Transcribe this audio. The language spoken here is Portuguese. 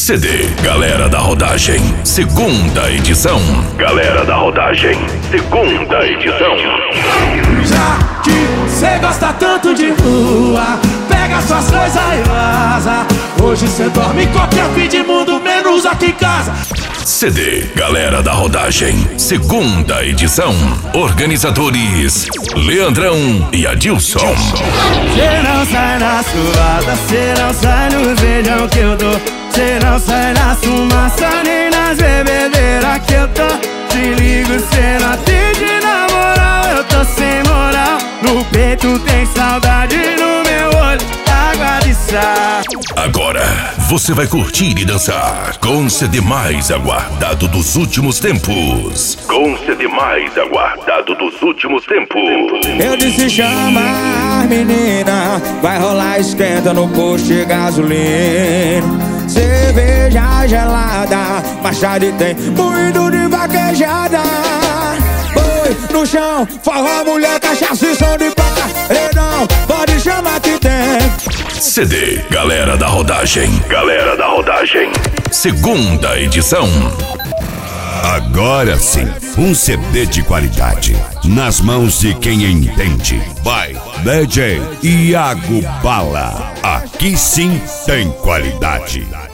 CD Galera da Rodagem, segunda edição. Galera da Rodagem, segunda edição. Já que cê gosta tanto de rua, pega suas coisas e vaza. Hoje cê dorme em qualquer fim de mundo, menos aqui em casa. CD Galera da Rodagem, segunda edição. Organizadores Leandrão e Adilson. Cê não sai na suada, cê não sai no beijão que eu dou. Cê não sai na fumaça nem nas bebedeiras que eu tô. Se ligo, cê não atende na moral, eu tô sem moral. No peito tem saudade, no meu olho água de sal. Agora você vai curtir e dançar com o CD mais aguardado dos últimos tempos. Com o CD mais aguardado dos últimos tempos. Eu disse chama, menina, vai rolar esquenta no posto de gasolina. Cerveja gelada, mais tarde tem moído de vaquejada. Boi no chão, forró, mulher, cachaça e som de paredão. Pode chamar que tem. CD Galera da Rodagem, Galera da Rodagem, segunda edição. Agora sim, um CD de qualidade nas mãos de quem entende. Vai, DJ Iago Bala. Aqui sim tem qualidade.